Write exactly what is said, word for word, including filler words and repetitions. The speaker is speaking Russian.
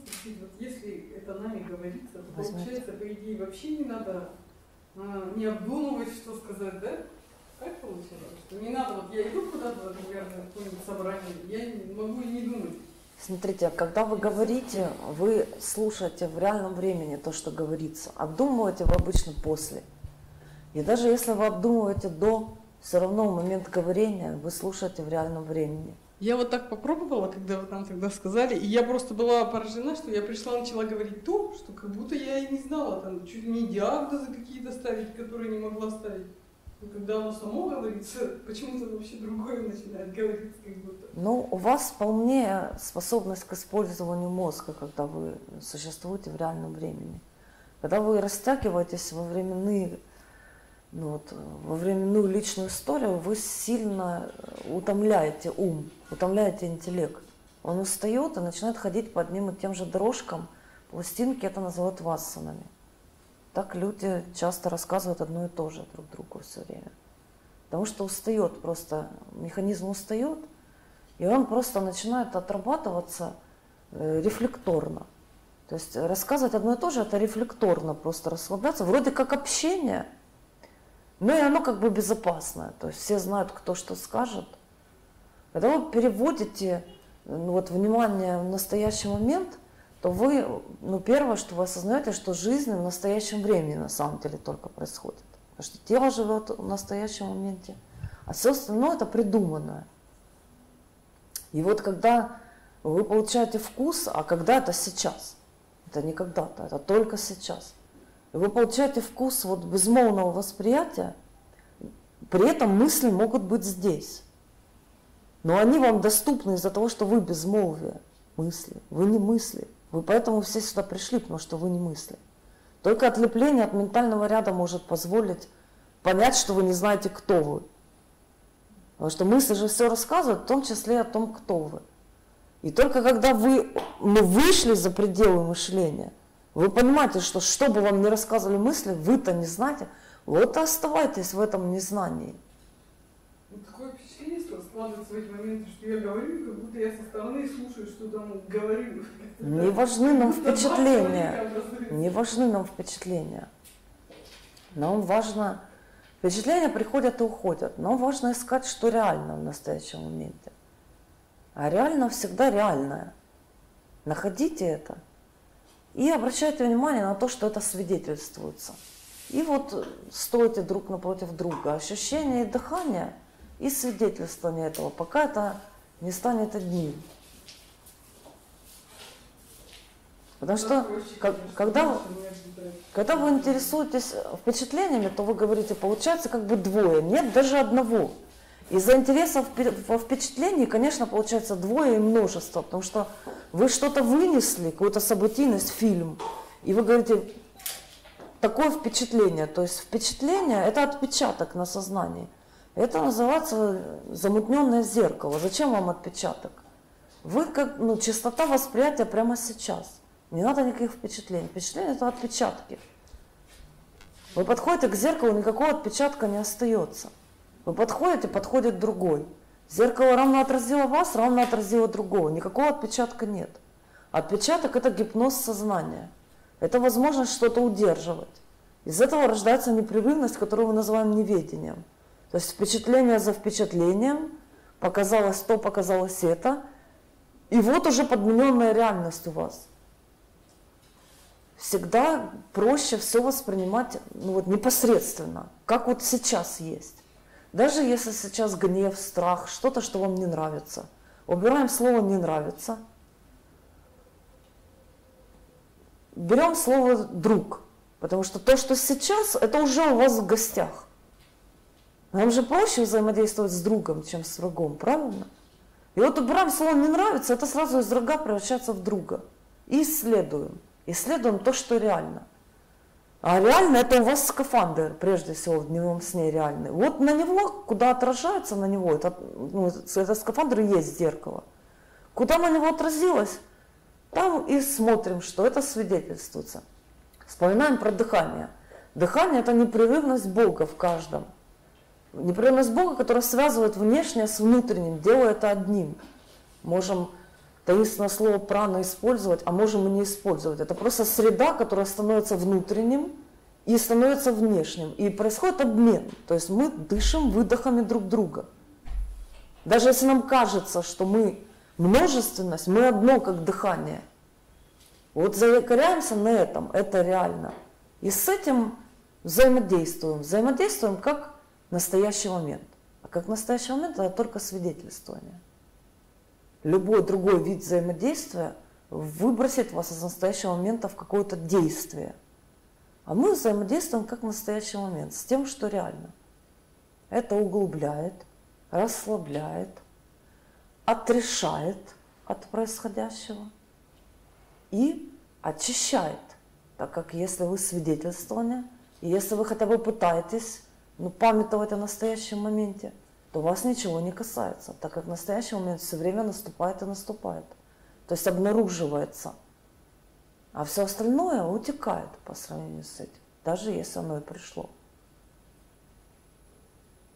спросить, вот если это нами говорится, то получается, по идее, вообще не надо а, не обдумывать, что сказать, да? Как получается? Что не надо, вот я иду куда-то, например, на какое-нибудь собрание, я не могу и не думать. Смотрите, когда вы говорите, вы слушаете в реальном времени то, что говорится. Обдумываете вы обычно после. И даже если вы обдумываете до, все равно в момент говорения вы слушаете в реальном времени. Я вот так попробовала, когда вы там тогда сказали, и я просто была поражена, что я пришла, начала говорить то, что как будто я и не знала, там чуть не диагнозы какие-то ставить, которые не могла ставить. Но когда оно само говорится, почему-то вообще другое начинает говориться, как будто. Ну, у вас вполне способность к использованию мозга, когда вы существуете в реальном времени. Когда вы растягиваетесь во временные, ну вот, во временную личную историю, вы сильно утомляете ум, утомляете интеллект. Он устает и начинает ходить по одним и тем же дорожкам. Пластинки это называют вассанами. Так люди часто рассказывают одно и то же друг другу все время. Потому что устает просто, механизм устает, и он просто начинает отрабатываться э, рефлекторно. То есть рассказывать одно и то же, это рефлекторно просто расслабляться. Вроде как общение, но и оно как бы безопасное. То есть все знают, кто что скажет. Когда вы переводите ну, вот, внимание в настоящий момент, то вы, ну, первое, что вы осознаете, что жизнь в настоящем времени на самом деле только происходит. Потому что тело живет в настоящем моменте, а все остальное это придуманное. И вот когда вы получаете вкус, а когда это сейчас, это не когда-то, это только сейчас. И вы получаете вкус вот безмолвного восприятия, при этом мысли могут быть здесь. Но они вам доступны из-за того, что вы безмолвие мысли, вы не мысли. Вы поэтому все сюда пришли, потому что вы не мысли. Только отлепление от ментального ряда может позволить понять, что вы не знаете, кто вы. Потому что мысли же все рассказывают, в том числе о том, кто вы. И только когда вы ну, вышли за пределы мышления, вы понимаете, что что бы вам ни рассказывали мысли, вы-то не знаете, вот и оставайтесь в этом незнании. Такое впечатление складывается в эти моменты, что я говорю, как будто я со стороны слушаю, что там говорю. Не важны нам впечатления. Не важны нам впечатления. Нам важно... Впечатления приходят и уходят. Нам важно искать, что реально в настоящем моменте. А реально всегда реальное. Находите это. И обращайте внимание на то, что это свидетельствуется. И вот стойте друг напротив друга. Ощущение и дыхание – и свидетельствование этого, пока это не станет одним. Потому что как, когда, когда вы интересуетесь впечатлениями, то вы говорите, получается как бы двое, нет даже одного. Из-за интереса во впечатлении, конечно, получается двое и множество, потому что вы что-то вынесли, какую-то событийность, фильм, и вы говорите, такое впечатление. То есть впечатление – это отпечаток на сознании. Это называется замутненное зеркало. Зачем вам отпечаток? Вы как, ну, чистота восприятия прямо сейчас. Не надо никаких впечатлений. Впечатления – это отпечатки. Вы подходите к зеркалу, никакого отпечатка не остается. Вы подходите, подходит другой. Зеркало равно отразило вас, равно отразило другого. Никакого отпечатка нет. Отпечаток – это гипноз сознания. Это возможность что-то удерживать. Из этого рождается непрерывность, которую мы называем неведением. То есть впечатление за впечатлением, показалось то, показалось это, и вот уже подмененная реальность у вас. Всегда проще все воспринимать ну, вот, непосредственно, как вот сейчас есть. Даже если сейчас гнев, страх, что-то, что вам не нравится. Убираем слово «не нравится». Берем слово «друг», потому что то, что сейчас, это уже у вас в гостях. Нам же проще взаимодействовать с другом, чем с врагом, правильно? И вот убираем слово «не нравится», это сразу из врага превращается в друга. И исследуем. Исследуем то, что реально. А реально это у вас скафандр, прежде всего, в дневном сне реальный. Вот на него, куда отражается на него, это, ну, это скафандр и есть зеркало. Куда на него отразилось, там и смотрим, что это свидетельствуется. Вспоминаем про дыхание. Дыхание – это непрерывность Бога в каждом. Непрерывность Бога, которая связывает внешнее с внутренним, делая это одним. Можем таинственное слово прана использовать, а можем и не использовать. Это просто среда, которая становится внутренним и становится внешним. И происходит обмен. То есть мы дышим выдохами друг друга. Даже если нам кажется, что мы множественность, мы одно, как дыхание. Вот заякоряемся на этом, это реально. И с этим взаимодействуем. Взаимодействуем как настоящий момент. А как настоящий момент это только свидетельствование. Любой другой вид взаимодействия выбросит вас из настоящего момента в какое-то действие. А мы взаимодействуем как настоящий момент, с тем, что реально. Это углубляет, расслабляет, отрешает от происходящего и очищает. Так как если вы свидетельствование, и если вы хотя бы пытаетесь ну, памятовать о настоящем моменте, то вас ничего не касается, так как в настоящий момент все время наступает и наступает. То есть обнаруживается. А все остальное утекает по сравнению с этим, даже если оно и пришло.